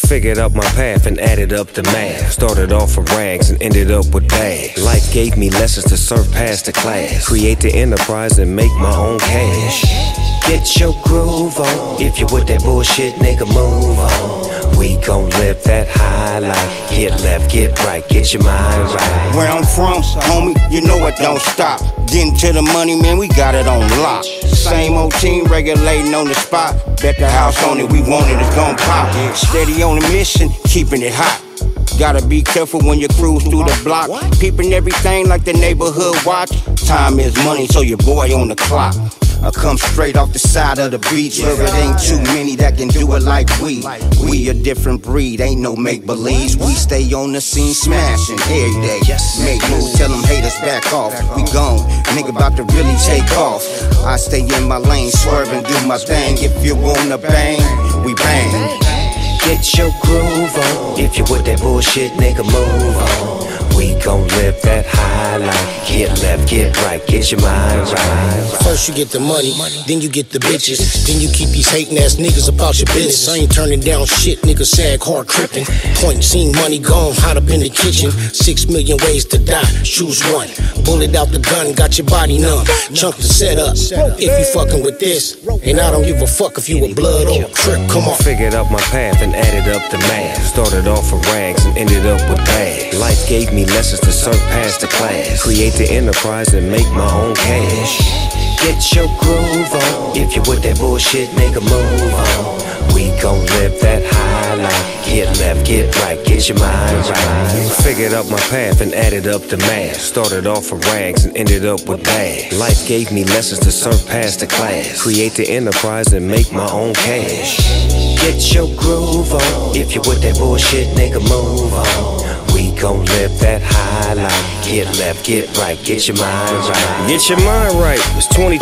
Figured out my path and added up the math. Started off with rags and ended up with bags. Life gave me lessons to serve past the class. Create the enterprise and make my own cash. Get your groove on. If you with that bullshit, nigga, move on. We gon' live that high life. Get left, get right, get your mind right. Where I'm from, homie, you know it don't stop. Getting to the money, man, we got it on lock. Same old team regulating on the spot. Bet the house on it, we want it, it's gon' pop. Steady on the mission, keeping it hot. Gotta be careful when you cruise through the block. Peeping everything like the neighborhood watch. Time is money, so your boy on the clock. I come straight off the side of the beach, where it ain't too many that can do it like we. We a different breed, ain't no make-believes. We stay on the scene smashing every day. Make moves, tell them haters back off. We gone, nigga about to really take off. I stay in my lane, swerve and do my thing. If you wanna bang, we bang. Get your groove on. If you with that bullshit, nigga, move on. We gon' live that high life. Get left, get right, get your mind right. First you get the money, then you get the bitches. Then you keep these hating ass niggas about your business. I ain't turning down shit, niggas sag hard crippin'. Point seen money gone, hot up in the kitchen. 6 million ways to die, choose one. Bullet out the gun, got your body numb. Chunk the setup, if you fucking with this. And I don't give a fuck if you a blood or a crip, come on. Figured out my path and added up the math. Started off with rags and ended up with bags. Life gave me lessons to serve past the class. Create the enterprise and make my own cash. Get your groove on. If you with that bullshit, nigga, move on. We gon' live that high life. Get left, get right, get your mind right. Figured out my path and added up the math. Started off with rags and ended up with bags. Life gave me lessons to serve past the class. Create the enterprise and make my own cash. Get your groove on. If you with that bullshit, nigga, move on. We gon' live that high life. Get left, get right, get your mind right. Get your mind right. It's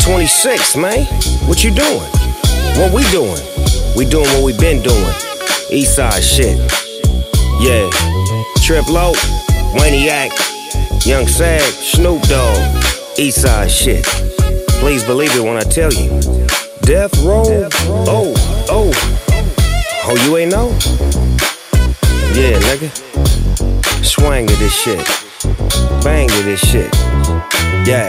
2026, man. What you doing? What we doing? We doing what we been doing. Eastside shit. Yeah. Trip Low, Waniac, Young Sag, Snoop Dogg. Eastside shit. Please believe it when I tell you. Death Row. Oh, you ain't know? Yeah, nigga. Swang to this shit. Bang to this shit. Yeah.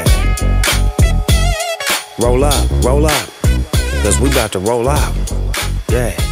Roll up. Cause we about to roll out. Yeah.